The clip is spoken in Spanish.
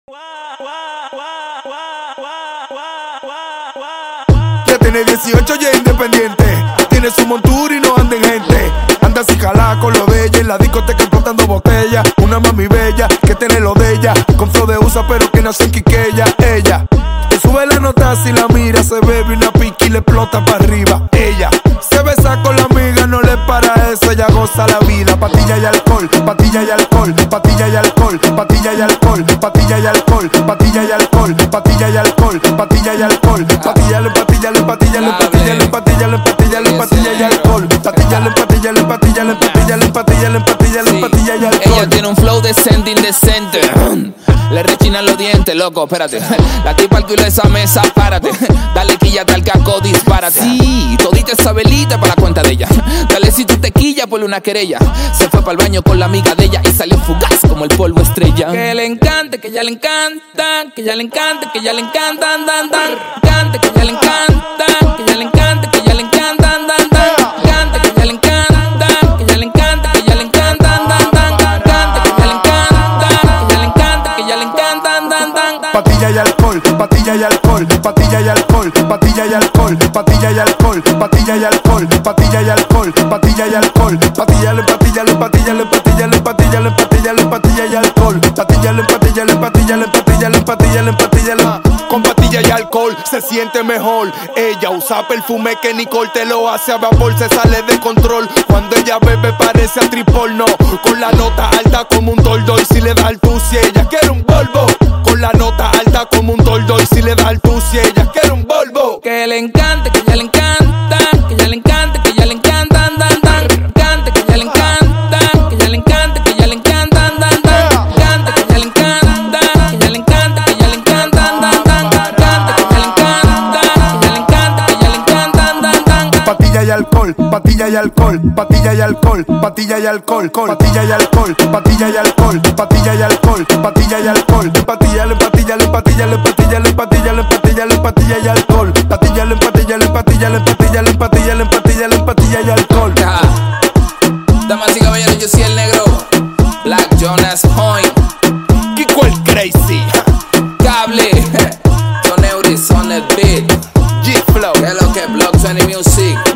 Ya tiene 18, ya es independiente. Tiene su montura y no anda en gente. Anda así jalada con lo de ella. En la discoteca explotando botellas. Una mami bella que tiene lo de ella. Con flow de USA pero que nace en Quiqueya. Ella te sube la nota si la mira. Se bebe una piqui y le explota para arriba. Ella se besa con la amiga, no le para eso. Ella goza la vida. Patilla y alcohol, patilla y alcohol, patilla y alcohol, patilla y alcohol, patilla y alcohol, patilla y alcohol, patilla y alcohol, patilla y alcohol, patilla le patilla le patilla le patilla le patilla le patilla le patilla y alcohol, patilla le patilla le patilla le patilla le patilla le patilla le patilla y alcohol. Ella tiene un flow decente, indecente. Le rechinan los dientes, loco, espérate. La tipa alquiló esa mesa, párate. Dale quillate al caco, dispárate. Sí, todita esa velita para la cuenta de ella. Dale si tu tequilla, ponle una querella. Se fue para el baño con la amiga de ella y salió fugaz como el polvo estrella. Que le encante, que ya le encanta, que ya le encante, que ya le encanta, dan, dan. Cante, que ya le encanta, que ya le encanta, que ya le encanta, dan, dan. Cante, que ya le encanta, que ya le encanta, que ya le encanta, dan, dan. Cante, que ya le encanta, que ya le encanta, que ya le encanta, dan, dan. Patilla y alcohol, patilla y alcohol, patilla y alcohol, patilla y alcohol, patilla y alcohol, patilla y alcohol, patilla y alcohol, patilla y alcohol, patilla le patilla le patilla le patilla le patilla le patilla le patilla y alcohol, patilla le patilla le patilla le patilla le patilla le patilla le. Con patilla y alcohol se siente mejor. Ella usa perfume que Nicole te lo hace a vapor, se sale de control. Cuando ella bebe parece a tripol, no. Con la nota alta como un toldo y si le da el tusi ella quiere un Volvo. Con la nota alta como un toldo y si le da el tusi ella quiere un Volvo. Que le encante, que ya le encanta, que ya le encanta, que ya le encanta, dan, dan. Cante, que ya le encanta, que ya le encanta, que ya le encanta, dan, dan. Cante, que ya le encanta, que ya le encanta, que ya le encanta, dan, dan. Cante, que ya le encanta, que ya le encanta, que ya le encanta, dan, dan. Patilla y alcohol, patilla y alcohol, patilla y alcohol, patilla y alcohol, patilla y alcohol, patilla y alcohol, patilla y alcohol, patilla y alcohol, patilla le patilla le patilla le patilla le patilla le patilla le patilla y alcohol, patilla le patilla le patilla le patilla le patilla le patilla le patilla y alcohol. Damas y caballeros, yo soy el negro, Black Jonas Point, Kiko el Crazy, Cable, John Euris on the beat, G-Flow, que es lo que Block 20 Music.